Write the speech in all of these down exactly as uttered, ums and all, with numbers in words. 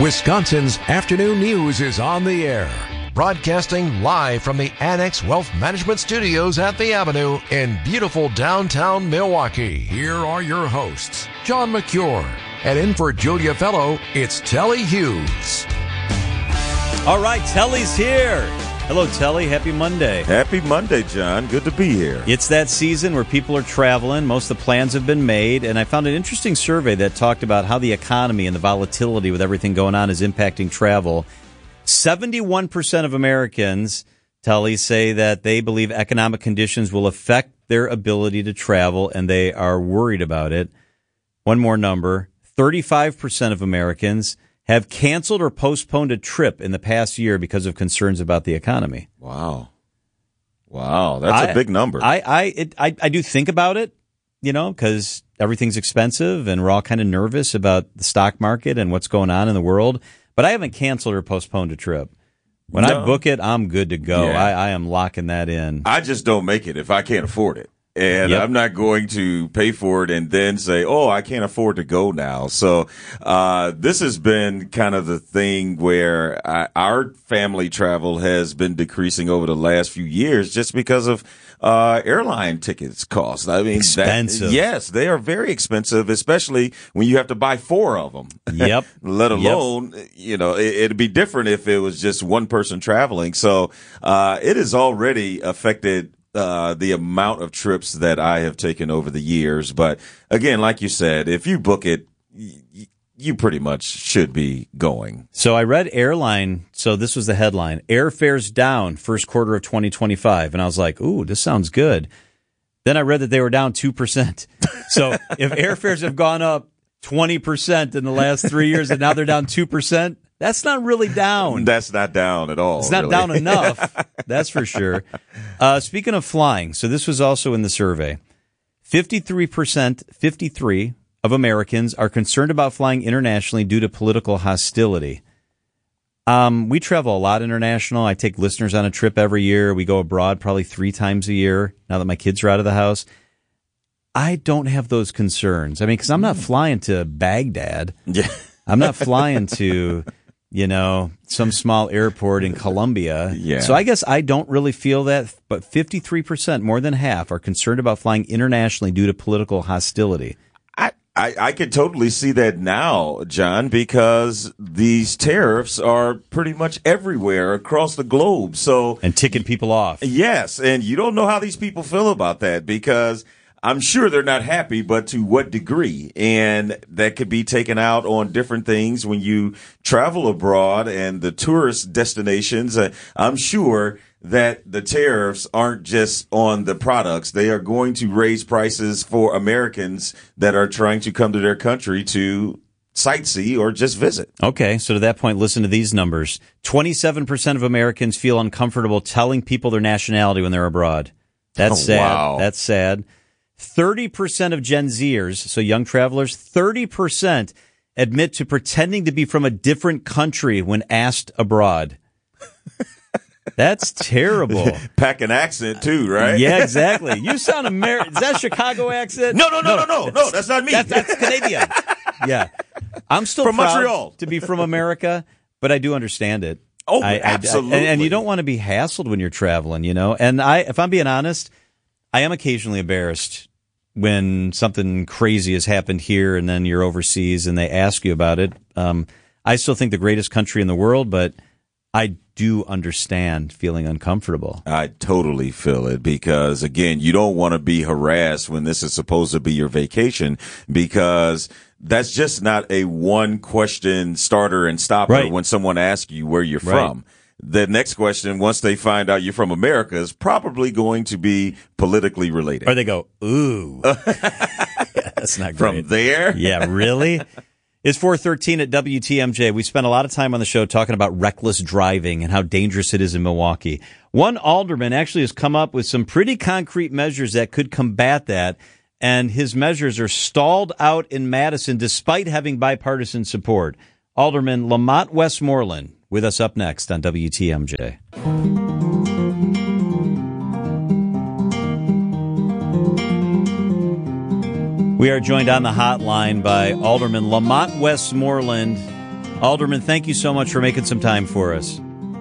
Wisconsin's afternoon news is on the air. Broadcasting live from the Annex Wealth Management Studios at the Avenue in beautiful downtown Milwaukee. Here are your hosts, John McCure. And in for Julia Fellow, it's Telly Hughes. All right, Telly's here. Hello, Telly. Happy Monday. Happy Monday, John. Good to be here. It's that season where people are traveling. Most of the plans have been made, and I found an interesting survey that talked about how the economy and the volatility with everything going on is impacting travel. seventy-one percent of Americans, Telly, say that they believe economic conditions will affect their ability to travel, and they are worried about it. One more number, thirty-five percent of Americans have canceled or postponed a trip in the past year because of concerns about the economy. Wow. Wow, that's I, a big number. I I, it, I I do think about it, you know, because everything's expensive and we're all kind of nervous about the stock market and what's going on in the world. But I haven't canceled or postponed a trip. When no. I book it, I'm good to go. Yeah. I, I am locking that in. I just don't make it if I can't afford it. And yep. I'm not going to pay for it and then say, oh, I can't afford to go now. So uh this has been kind of the thing where I, our family travel has been decreasing over the last few years just because of uh airline tickets cost. I mean, expensive. That, yes, they are very expensive, especially when you have to buy four of them. Yep. Let alone, yep. you know, it, it'd be different if it was just one person traveling. So uh it has already affected Uh, the amount of trips that I have taken over the years. But again, like you said, if you book it, y- you pretty much should be going. So I read airline. So this was the headline: airfares down first quarter of twenty twenty-five. And I was like, ooh, this sounds good. Then I read that they were down two percent. So if airfares have gone up twenty percent in the last three years and now they're down two percent, that's not really down. That's not down at all. It's not really. down enough. That's for sure. Uh, speaking of flying, so this was also in the survey. fifty-three percent, fifty-three of Americans are concerned about flying internationally due to political hostility. Um, we travel a lot international. I take listeners on a trip every year. We go abroad probably three times a year now that my kids are out of the house. I don't have those concerns. I mean, because I'm not flying to Baghdad. Yeah. I'm not flying to, you know, some small airport in Colombia. Yeah. So I guess I don't really feel that, but fifty-three percent, more than half, are concerned about flying internationally due to political hostility. I, I, I can totally see that now, John, because these tariffs are pretty much everywhere across the globe. So and ticking people off. Yes, and you don't know how these people feel about that because I'm sure they're not happy, but to what degree? And that could be taken out on different things when you travel abroad and the tourist destinations. Uh, I'm sure that the tariffs aren't just on the products. They are going to raise prices for Americans that are trying to come to their country to sightsee or just visit. Okay, so to that point, listen to these numbers. twenty-seven percent of Americans feel uncomfortable telling people their nationality when they're abroad. That's Oh, sad. wow. That's sad. thirty percent of Gen Zers, so young travelers, thirty percent admit to pretending to be from a different country when asked abroad. That's terrible. Pack an accent too, right? Yeah, exactly. You sound American. Is that a Chicago accent? No, no, no, no, no, no. That's not me. That's, that's Canadian. Yeah. I'm still From proud Montreal. to be from America, but I do understand it. Oh, I, absolutely. I, and, and you don't want to be hassled when you're traveling, you know? And I, if I'm being honest, I am occasionally embarrassed when something crazy has happened here and then you're overseas and they ask you about it. Um, I still think the greatest country in the world, but I do understand feeling uncomfortable. I totally feel it because, again, you don't want to be harassed when this is supposed to be your vacation because that's just not a one question starter and stopper Right. when someone asks you where you're Right. from. The next question, once they find out you're from America, is probably going to be politically related. Or they go, ooh. Yeah, that's not great. From there? Yeah, really? It's four thirteen at W T M J. We spent a lot of time on the show talking about reckless driving and how dangerous it is in Milwaukee. One alderman actually has come up with some pretty concrete measures that could combat that, and his measures are stalled out in Madison despite having bipartisan support. Alderman Lamont Westmoreland with us up next on W T M J. We are joined on the hotline by Alderman Lamont Westmoreland. Alderman, thank you so much for making some time for us.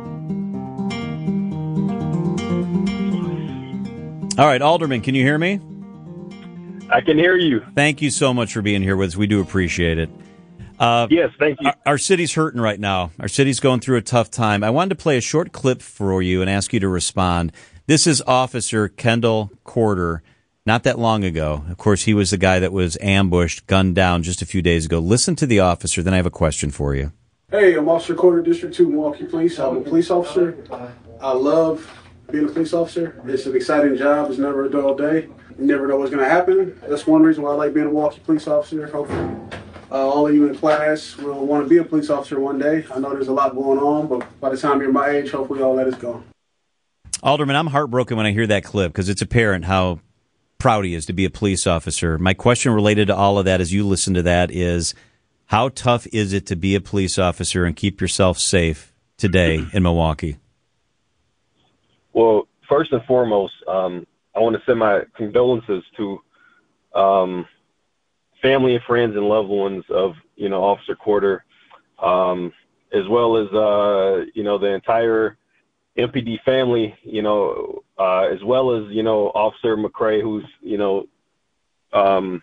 All right, Alderman, can you hear me? I can hear you. Thank you so much for being here with us. We do appreciate it. Uh, yes, thank you. Our, our city's hurting right now. Our city's going through a tough time. I wanted to play a short clip for you and ask you to respond. This is Officer Kendall Corder. Not that long ago. Of course, he was the guy that was ambushed, gunned down just a few days ago. Listen to the officer, then I have a question for you. Hey, I'm Officer Corder, District two, Milwaukee Police. I'm a police officer. I love being a police officer. It's an exciting job. It's never a dull day. You never know what's going to happen. That's one reason why I like being a Milwaukee police officer. Hopefully, uh, all of you in class will want to be a police officer one day. I know there's a lot going on, but by the time you're my age, hopefully all that is gone. Alderman, I'm heartbroken when I hear that clip because it's apparent how proud he is to be a police officer. My question related to all of that as you listen to that is, how tough is it to be a police officer and keep yourself safe today in Milwaukee? Well, first and foremost, um, I want to send my condolences to um, family and friends and loved ones of, you know, Officer Corder, um, as well as, uh, you know, the entire M P D family, you know, uh, as well as, you know, Officer McCray, who's, you know, um,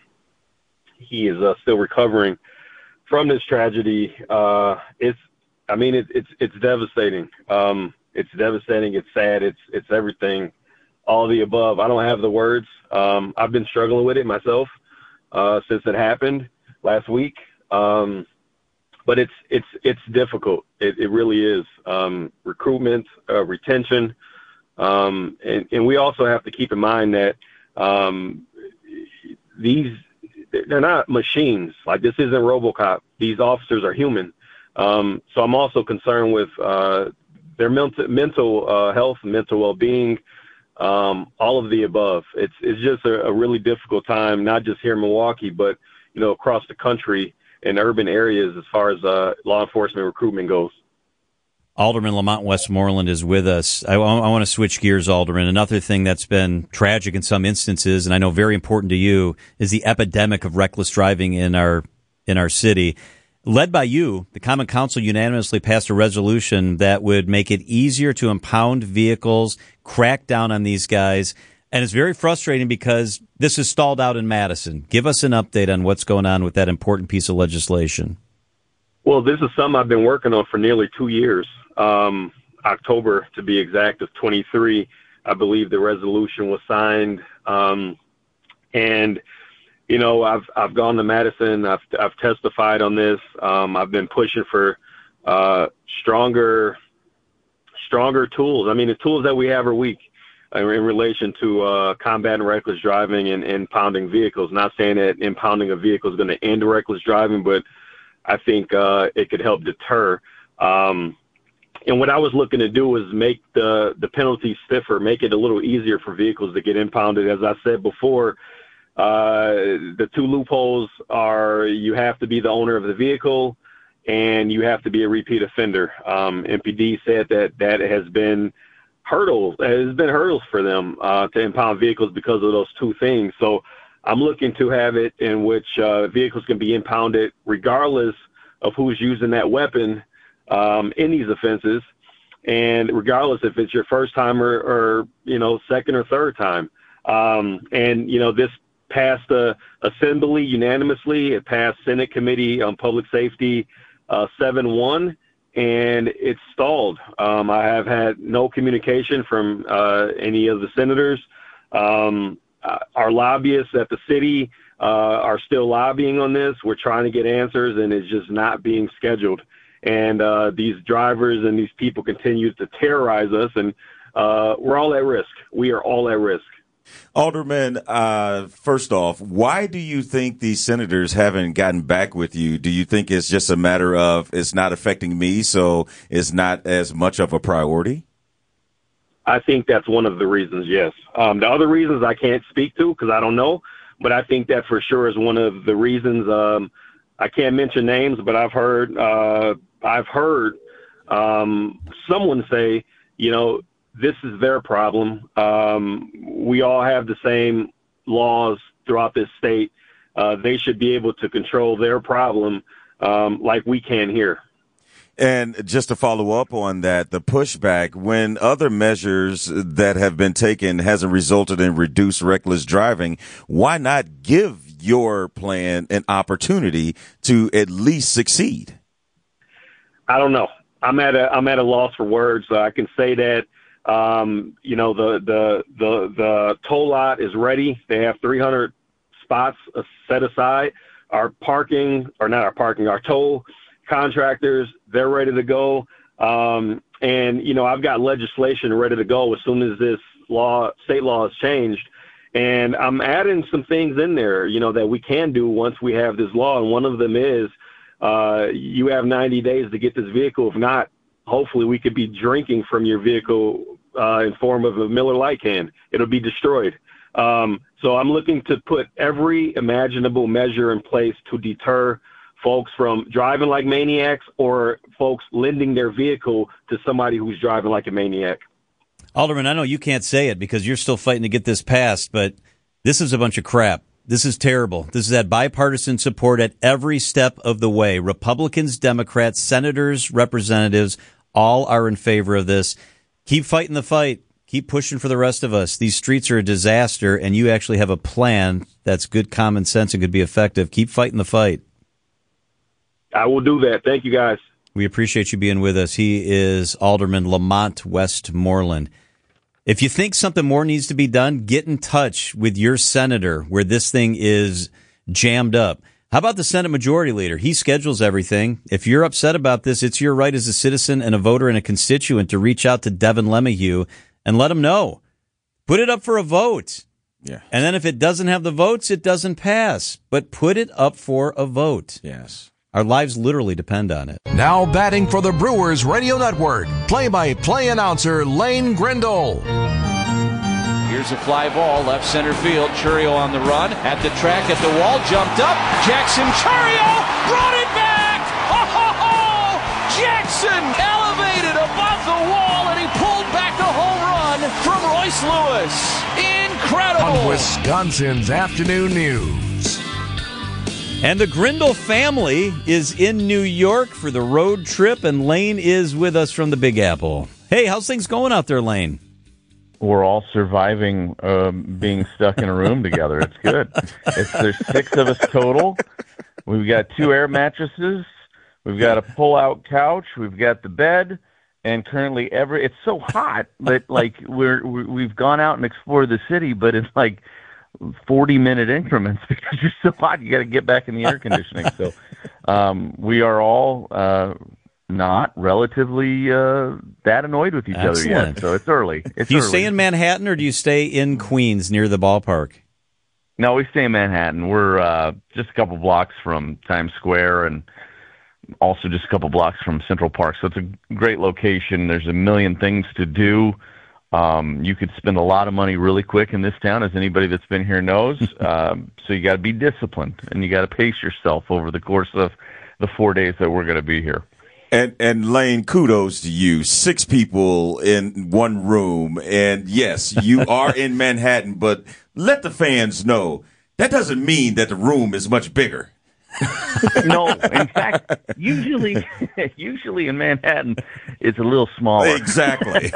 he is uh, still recovering from this tragedy. Uh, it's, I mean, it, it's, it's devastating. Um, it's devastating. It's sad. It's, it's everything, all of the above. I don't have the words. Um, I've been struggling with it myself, uh, since it happened last week. Um, but it's, it's, it's difficult. It, it really is. Um, recruitment, uh, retention. Um, and, and we also have to keep in mind that, um, these, they're not machines. Like, this isn't RoboCop. These officers are human. Um, so I'm also concerned with, uh, their mental, mental, uh, health, mental well-being, um, all of the above. It's, it's just a, a really difficult time, not just here in Milwaukee, but, you know, across the country in urban areas as far as uh, law enforcement recruitment goes. Alderman Lamont Westmoreland is with us. I, I want to switch gears, Alderman. Another thing that's been tragic in some instances, and I know very important to you, is the epidemic of reckless driving in our in our city. Led by you, the Common Council unanimously passed a resolution that would make it easier to impound vehicles, crack down on these guys. And it's very frustrating because this is stalled out in Madison. Give us an update on what's going on with that important piece of legislation. Well, this is something I've been working on for nearly two years. Um, October, to be exact, of twenty-three, I believe the resolution was signed. Um, and, you know, I've I've gone to Madison. I've I've testified on this. Um, I've been pushing for uh, stronger, stronger tools. I mean, the tools that we have are weak in relation to uh, combating reckless driving and, and impounding vehicles. Not saying that impounding a vehicle is going to end reckless driving, but I think uh, it could help deter. Um, and what I was looking to do was make the, the penalty stiffer, make it a little easier for vehicles to get impounded. As I said before, uh, the two loopholes are you have to be the owner of the vehicle and you have to be a repeat offender. Um, M P D said that that has been hurdles. There's been hurdles for them uh, to impound vehicles because of those two things. So I'm looking to have it in which uh, vehicles can be impounded regardless of who's using that weapon um, in these offenses, and regardless if it's your first time or, or you know, second or third time. Um, and, you know, this passed the Assembly unanimously. It passed Senate Committee on Public Safety uh, seven one. And it's stalled. Um, I have had no communication from uh, any of the senators. Um, uh, our lobbyists at the city uh, are still lobbying on this. We're trying to get answers, and it's just not being scheduled. And uh, these drivers and these people continue to terrorize us, and uh, we're all at risk. We are all at risk. Alderman, uh, first off, why do you think these senators haven't gotten back with you? Do you think it's just a matter of it's not affecting me, so it's not as much of a priority? I think that's one of the reasons, yes. Um, the other reasons I can't speak to because I don't know, but I think that for sure is one of the reasons. Um, I can't mention names, but I've heard uh, I've heard um, someone say, you know, this is their problem. Um, we all have the same laws throughout this state. Uh, they should be able to control their problem um, like we can here. And just to follow up on that, the pushback, when other measures that have been taken hasn't resulted in reduced reckless driving, why not give your plan an opportunity to at least succeed? I don't know. I'm at a I'm at a loss for words. Uh, I can say that um, you know the the the the toll lot is ready. They have three hundred spots set aside. Our parking, or not our parking, our toll contractors, they're ready to go. Um, and, you know, I've got legislation ready to go as soon as this law, state law is changed. And I'm adding some things in there, you know, that we can do once we have this law. And one of them is uh, you have ninety days to get this vehicle. If not, hopefully we could be drinking from your vehicle uh, in form of a Miller Lite can. It'll be destroyed. Um, so I'm looking to put every imaginable measure in place to deter folks from driving like maniacs or folks lending their vehicle to somebody who's driving like a maniac. Alderman, I know you can't say it because you're still fighting to get this passed, but this is a bunch of crap. This is terrible. This is that bipartisan support at every step of the way. Republicans, Democrats, senators, representatives, all are in favor of this. Keep fighting the fight. Keep pushing for the rest of us. These streets are a disaster, and you actually have a plan that's good common sense and could be effective. Keep fighting the fight. I will do that. Thank you, guys. We appreciate you being with us. He is Alderman Lamont Westmoreland. If you think something more needs to be done, get in touch with your senator where this thing is jammed up. How about the Senate Majority Leader? He schedules everything. If you're upset about this, it's your right as a citizen and a voter and a constituent to reach out to Devin LeMahieu and let him know. Put it up for a vote. Yeah. And then if it doesn't have the votes, it doesn't pass. But put it up for a vote. Yes. Our lives literally depend on it. Now batting for the Brewers Radio Network, play-by-play announcer Lane Grindle. Here's a fly ball, left center field. Chourio on the run, at the track, at the wall, jumped up. Jackson Chourio brought it back! Oh, ho, ho! Jackson elevated above the wall, and he pulled back a home run from Royce Lewis. Incredible! On Wisconsin's Afternoon News. And the Grindle family is in New York for the road trip, and Lane is with us from the Big Apple. Hey, how's things going out there, Lane? We're all surviving um, being stuck in a room together. It's good. It's, there's six of us total. We've got two air mattresses. We've got a pull-out couch. We've got the bed. And currently, every it's so hot that like we're we've gone out and explored the city, but it's like forty minute increments because you're so hot. You got to get back in the air conditioning. So um, we are all uh, not relatively uh, that annoyed with each Excellent. other yet. So it's early. It's do you early. stay in Manhattan or do you stay in Queens near the ballpark? No, we stay in Manhattan. We're uh, just a couple blocks from Times Square and also just a couple blocks from Central Park. So it's a great location. There's a million things to do. Um, you could spend a lot of money really quick in this town, as anybody that's been here knows. um, so you got to be disciplined, and you got to pace yourself over the course of the four days that we're going to be here. And and Lane, kudos to you. Six people in one room, and yes, you are in Manhattan. But let the fans know that doesn't mean that the room is much bigger. No, in fact, usually, usually in Manhattan, it's a little smaller. Exactly.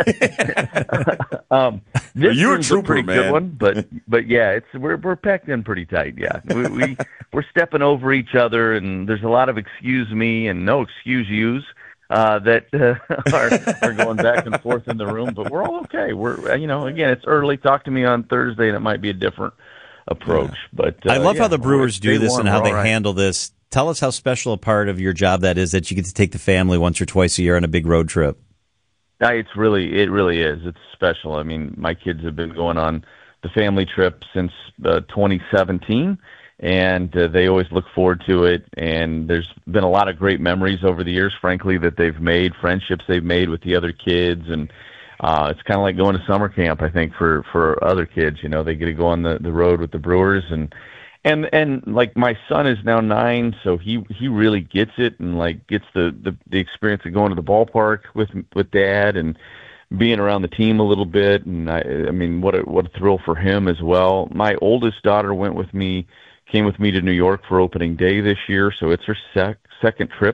um, this You're a one's trooper, pretty man. good one, but but yeah, it's we're we're packed in pretty tight. Yeah, we, we we're stepping over each other, and there's a lot of excuse me and no excuse yous uh, that uh, are are going back and forth in the room. But we're all okay. We're you know again, it's early. Talk to me on Thursday, and it might be a different approach. But uh, I love yeah, how the Brewers do this warm, and how we're they all right. handle this. Tell us how special a part of your job that is that you get to take the family once or twice a year on a big road trip. Uh, It's really, it really is. It's special. I mean, my kids have been going on the family trip since uh, twenty seventeen, and uh, they always look forward to it. And there's been a lot of great memories over the years, frankly, that they've made, friendships they've made with the other kids, and uh, it's kind of like going to summer camp, I think, for for other kids. You know, they get to go on the, the road with the Brewers, and and and like my son is now nine, so he he really gets it, and like gets the the, the experience of going to the ballpark with with dad and being around the team a little bit. And I, I mean, what a what a thrill for him as well. My oldest daughter went with me, came with me to New York for opening day this year, so it's her sec- second trip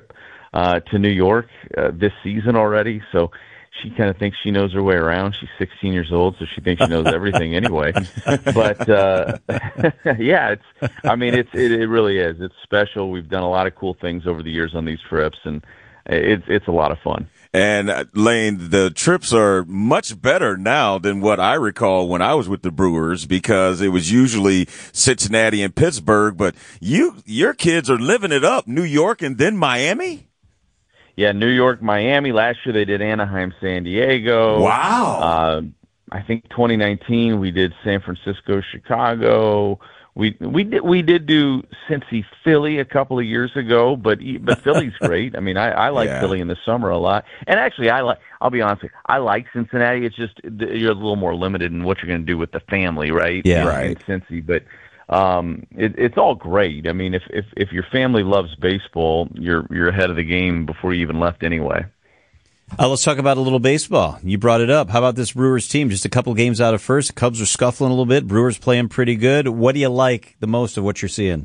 uh, to New York uh, this season already. So she kind of thinks she knows her way around. She's sixteen years old, so she thinks she knows everything anyway. But uh, yeah, it's. I mean, it's it, it really is. It's special. We've done a lot of cool things over the years on these trips, and it's it's a lot of fun. And uh, Lane, the trips are much better now than what I recall when I was with the Brewers, because it was usually Cincinnati and Pittsburgh. But you, your kids are living it up. New York and then Miami. Yeah, New York, Miami. Last year they did Anaheim, San Diego. Wow. Uh, I think twenty nineteen we did San Francisco, Chicago. We we did we did do Cincy, Philly a couple of years ago, but but Philly's great. I mean, I, I like yeah. Philly in the summer a lot, and actually, I like. I'll be honest with you, I like Cincinnati. It's just you're a little more limited in what you're going to do with the family, right? Yeah, right. In Cincy, but um, it, it's all great. I mean, if if if your family loves baseball, you're you're ahead of the game before you even left anyway. Uh, let's talk about a little baseball. You brought it up. How about this Brewers team? Just a couple games out of first. The Cubs are scuffling a little bit. Brewers playing pretty good. What do you like the most of what you're seeing?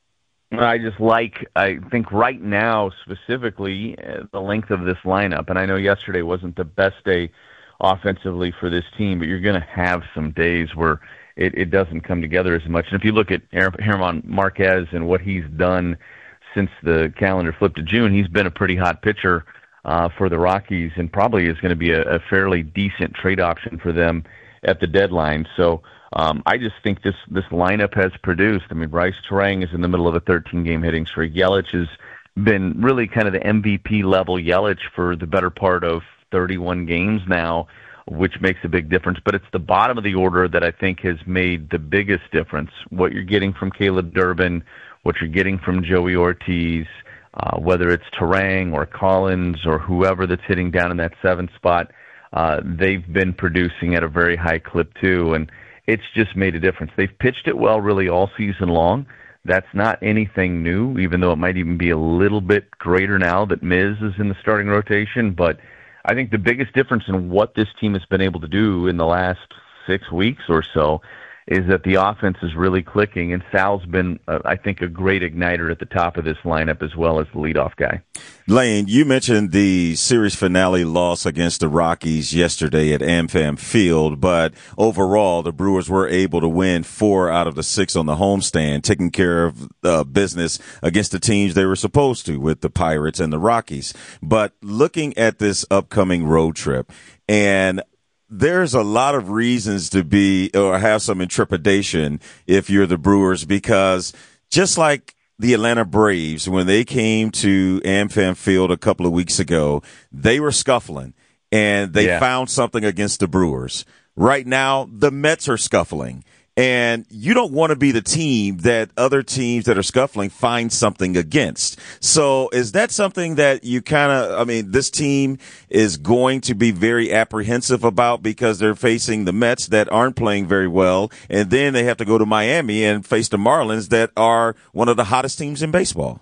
I just like, I think right now specifically, uh, the length of this lineup. And I know yesterday wasn't the best day offensively for this team, but you're going to have some days where it, it doesn't come together as much. And if you look at German Marquez and what he's done since the calendar flipped to June, he's been a pretty hot pitcher Uh, for the Rockies, and probably is going to be a, a fairly decent trade option for them at the deadline. So um, I just think this this lineup has produced. I mean, Bryce Terang is in the middle of a thirteen-game hitting streak. Yelich has been really kind of the M V P level Yelich for the better part of thirty-one games now, which makes a big difference. But it's the bottom of the order that I think has made the biggest difference. What you're getting from Caleb Durbin, what you're getting from Joey Ortiz, Uh, whether it's Terang or Collins or whoever that's hitting down in that seventh spot, uh, they've been producing at a very high clip too, and it's just made a difference. They've pitched it well really all season long. That's not anything new, even though it might even be a little bit greater now that Miz is in the starting rotation. But I think the biggest difference in what this team has been able to do in the last six weeks or so is that the offense is really clicking, and Sal's been, uh, I think, a great igniter at the top of this lineup as well as the leadoff guy. Lane, you mentioned the series finale loss against the Rockies yesterday at AmFam Field, but overall, the Brewers were able to win four out of the six on the homestand, taking care of uh, business against the teams they were supposed to, with the Pirates and the Rockies. But looking at this upcoming road trip, and there's a lot of reasons to be or have some intrepidation if you're the Brewers, because just like the Atlanta Braves, when they came to AmFam Field a couple of weeks ago, they were scuffling and they yeah. found something against the Brewers. Right now, the Mets are scuffling. And you don't want to be the team that other teams that are scuffling find something against. So is that something that you kind of, I mean, this team is going to be very apprehensive about, because they're facing the Mets that aren't playing very well, and then they have to go to Miami and face the Marlins that are one of the hottest teams in baseball?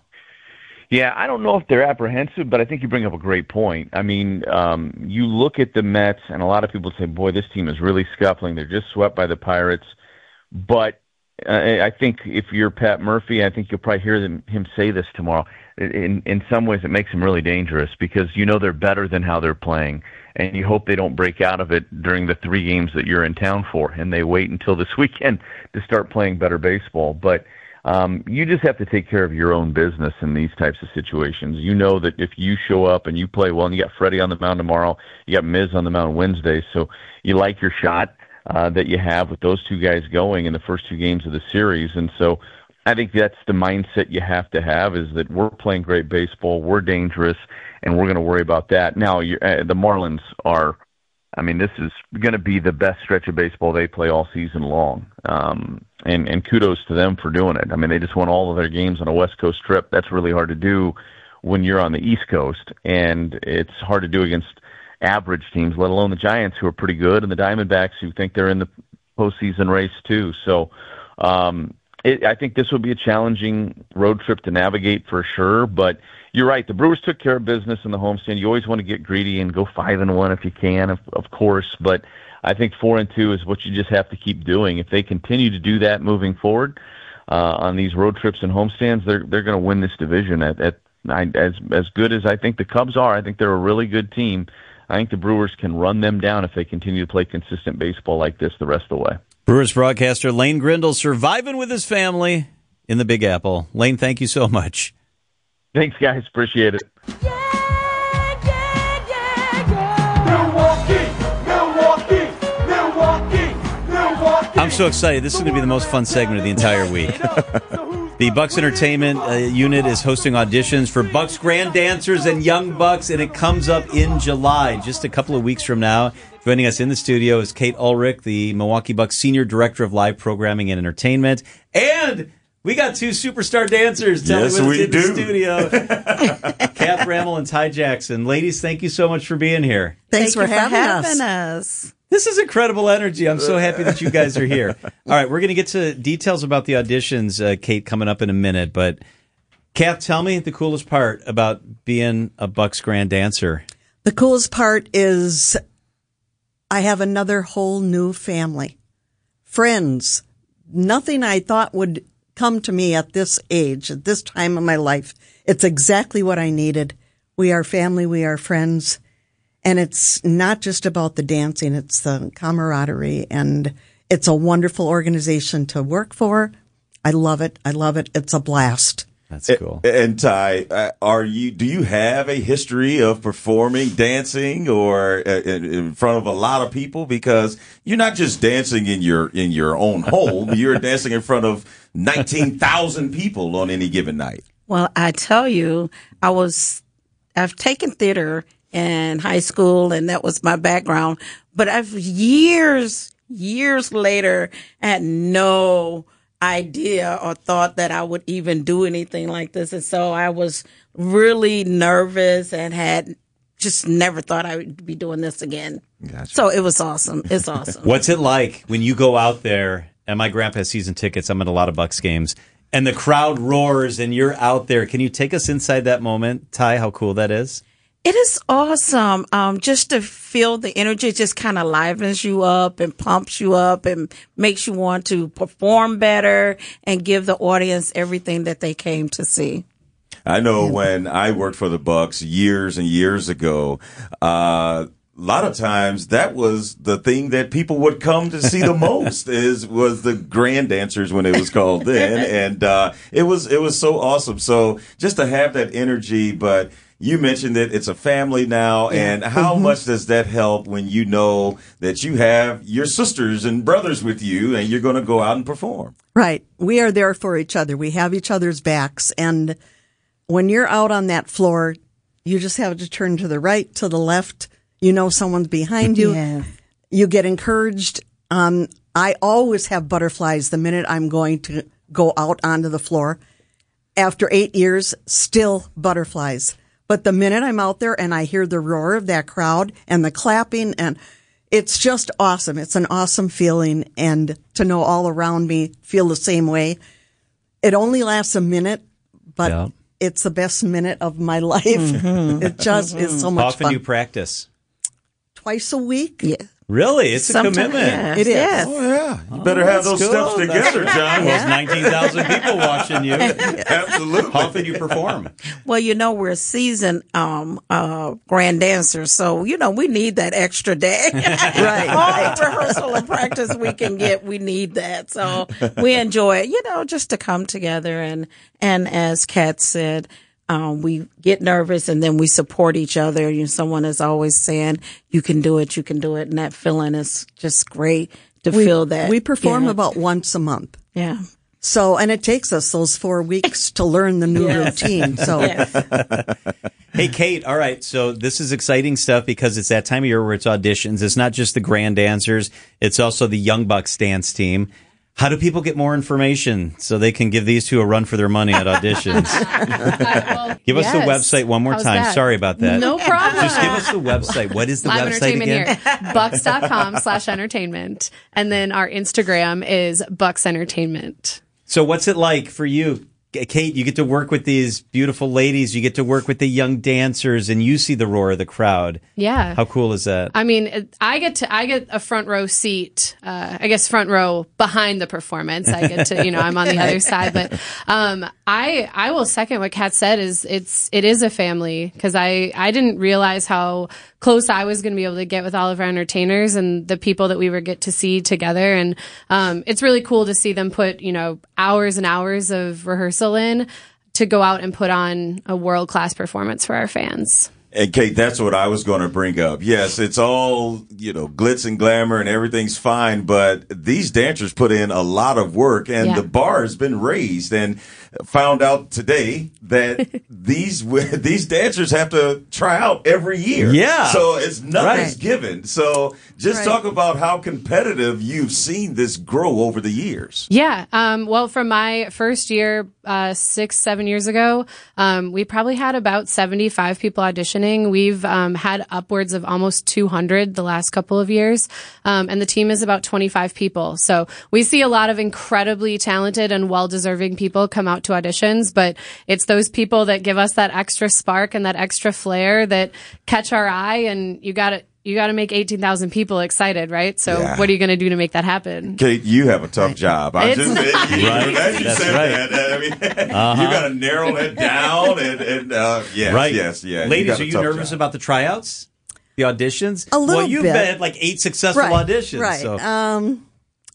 Yeah, I don't know if they're apprehensive, but I think you bring up a great point. I mean, um, you look at the Mets, and a lot of people say, boy, this team is really scuffling. They're just swept by the Pirates. But uh, I think if you're Pat Murphy, I think you'll probably hear them, him say this tomorrow. In in some ways, it makes him really dangerous, because you know they're better than how they're playing, and you hope they don't break out of it during the three games that you're in town for, and they wait until this weekend to start playing better baseball. But um, you just have to take care of your own business in these types of situations. You know that if you show up and you play well, and you got Freddie on the mound tomorrow, you got Miz on the mound Wednesday, so you like your shot Uh, that you have with those two guys going in the first two games of the series. And so I think that's the mindset you have to have, is that we're playing great baseball, we're dangerous, and we're going to worry about that. Now, you, uh, the Marlins are, I mean, this is going to be the best stretch of baseball they play all season long. Um, and, and kudos to them for doing it. I mean, they just won all of their games on a West Coast trip. That's really hard to do when you're on the East Coast, and it's hard to do against average teams, let alone the Giants, who are pretty good, and the Diamondbacks, who think they're in the postseason race too. So um, it, I think this will be a challenging road trip to navigate for sure. But you're right, the Brewers took care of business in the homestand. You always want to get greedy and go five and one if you can, of, of course. But I think four and two is what you just have to keep doing. If they continue to do that moving forward uh, on these road trips and homestands, they're they're going to win this division at, at I, as as good as I think the Cubs are, I think they're a really good team. I think the Brewers can run them down if they continue to play consistent baseball like this the rest of the way. Brewers broadcaster Lane Grindle surviving with his family in the Big Apple. Lane, thank you so much. Thanks, guys. Appreciate it. Yeah, yeah, yeah, yeah. Milwaukee, Milwaukee, Milwaukee, Milwaukee. I'm so excited. This is going to be the most fun segment of the entire week. The Bucks Entertainment uh, unit is hosting auditions for Bucks Grand Dancers and Young Bucks, and it comes up in July, just a couple of weeks from now. Joining us in the studio is Kate Ulrich, the Milwaukee Bucks Senior Director of Live Programming and Entertainment. And we got two superstar dancers telling yes, us we in do. the studio. Kath Bramall and Ty Jackson. Ladies, thank you so much for being here. Thanks Thank for you having, for having us. us. This is incredible energy. I'm so happy that you guys are here. All right, we're going to get to details about the auditions, uh, Kate, coming up in a minute. But, Kath, tell me the coolest part about being a Bucks Grand Dancer. The coolest part is I have another whole new family. Friends. Nothing I thought would come to me at this age, at this time of my life. It's exactly what I needed. We are family. We are friends. And it's not just about the dancing, it's the camaraderie, and it's a wonderful organization to work for. I love it. I love it. It's a blast. That's cool. And Ty, uh, are you? Do you have a history of performing, dancing, or uh, in, in front of a lot of people? Because you're not just dancing in your in your own home; you're dancing in front of nineteen thousand people on any given night. Well, I tell you, I was I've taken theater in high school, and that was my background. But I've years, years later, I had no idea or thought that I would even do anything like this. And so I was really nervous and had just never thought I would be doing this again. Gotcha. So it was awesome. It's awesome. What's it like when you go out there, and my grandpa has season tickets, I'm at a lot of Bucks games, and the crowd roars and you're out there? Can you take us inside that moment, Ty, how cool that is? It is awesome. Um, just to feel the energy just kind of livens you up and pumps you up and makes you want to perform better and give the audience everything that they came to see. I know when I worked for the Bucks years and years ago, uh, a lot of times that was the thing that people would come to see the most is was the Grand Dancers when it was called then. And, uh, it was, it was so awesome. So just to have that energy, but you mentioned that it's a family now, yeah. And how mm-hmm. much does that help when you know that you have your sisters and brothers with you and you're going to go out and perform? Right. We are there for each other. We have each other's backs. And when you're out on that floor, you just have to turn to the right, to the left. You know someone's behind you. Yeah. You get encouraged. Um, I always have butterflies the minute I'm going to go out onto the floor. After eight years, still butterflies. But the minute I'm out there and I hear the roar of that crowd and the clapping, and it's just awesome. It's an awesome feeling. And to know all around me feel the same way. It only lasts a minute, but yeah. It's the best minute of my life. Mm-hmm. It just mm-hmm. is so much How often fun. do you practice? Twice a week. Yeah. Really? It's Sometimes, a commitment. Yes, it is. Yes. Oh, yeah. You Oh, better have those cool. steps together, That's, John. There's nineteen thousand people watching you. Absolutely. How often do you perform? Well, you know, we're seasoned um, uh, grand dancers, so, you know, we need that extra day. Right. All the rehearsal and practice we can get, we need that. So we enjoy it, you know, just to come together. And, and as Kat said, Um, we get nervous and then we support each other. You know, someone is always saying, you can do it, you can do it. And that feeling is just great to we, feel that. We perform yeah. about once a month. Yeah. So, and it takes us those four weeks to learn the new Yes. routine. So, Yes. Hey, Kate, all right, so this is exciting stuff because it's that time of year where it's auditions. It's not just the Grand Dancers, it's also the Young Bucks dance team. How do people get more information so they can give these two a run for their money at auditions? well, give us yes. the website one more How's time. that? Sorry about that. No problem. Just give us the website. What is the Live website entertainment again? here. Bucks.com slash entertainment. And then our Instagram is Bucks Entertainment. So what's it like for you, Kate, you get to work with these beautiful ladies. You get to work with the young dancers, and you see the roar of the crowd. Yeah. How cool is that? I mean, it- I get to I get a front row seat. Uh, I guess front row behind the performance. I get to, you know, I'm on the other side. But um, I I will second what Kat said. Is it's it is a family, because I I didn't realize how close I was going to be able to get with all of our entertainers and the people that we would get to see together. And um, it's really cool to see them put, you know, hours and hours of rehearsal in to go out and put on a world-class performance for our fans. And Kate, that's what I was going to bring up. Yes, it's all, you know, glitz and glamour and everything's fine, but these dancers put in a lot of work, and Yeah. the bar has been raised, and found out today that these these dancers have to try out every year. Yeah. So it's nothing's Right. given. So just Right. talk about how competitive you've seen this grow over the years. Yeah. Um, well, from my first year, uh, six, seven years ago, um, we probably had about seventy-five people auditioning. We've um, had upwards of almost two hundred the last couple of years. Um, and the team is about twenty-five people. So we see a lot of incredibly talented and well-deserving people come out to auditions, but it's those people that give us that extra spark and that extra flair that catch our eye, and you got to you got to make eighteen thousand people excited, right? So Yeah. what are you going to do to make that happen? Kate, you have a tough job. I It's- just, you, Right. as you That's said right. that, I mean, you got to narrow that down, and, and uh, yes, right. yes, yeah. Ladies, got are a you tough nervous job. about the tryouts? The auditions? A little Well, you've bit. been at like eight successful Right, auditions. right. So. Um,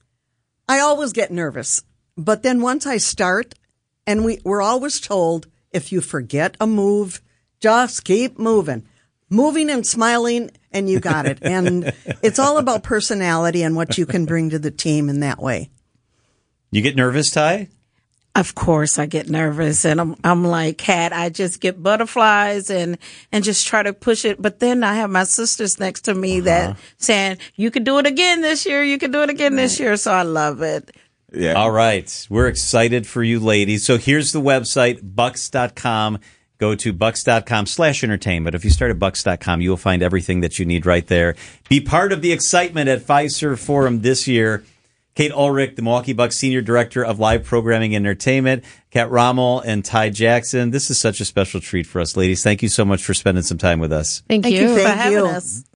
I always get nervous, but then once I start, and we we're always told, if you forget a move, just keep moving, moving and smiling, and you got it. And it's all about personality and what you can bring to the team in that way. You get nervous, Ty? Of course, I get nervous, and I'm I'm like, Kat, I just get butterflies and and just try to push it. But then I have my sisters next to me that saying, "You can do it again this year. You can do it again this year." So I love it. Yeah. All right. We're excited for you ladies. So here's the website, bucks dot com. Go to bucks dot com slash entertainment. If you start at bucks dot com, you will find everything that you need right there. Be part of the excitement at Fiserv Forum this year. Kate Ulrich, the Milwaukee Bucks Senior Director of Live Programming and Entertainment, Kat Rommel and Ty Jackson. This is such a special treat for us, ladies. Thank you so much for spending some time with us. Thank, Thank you. you for Thank having you. us.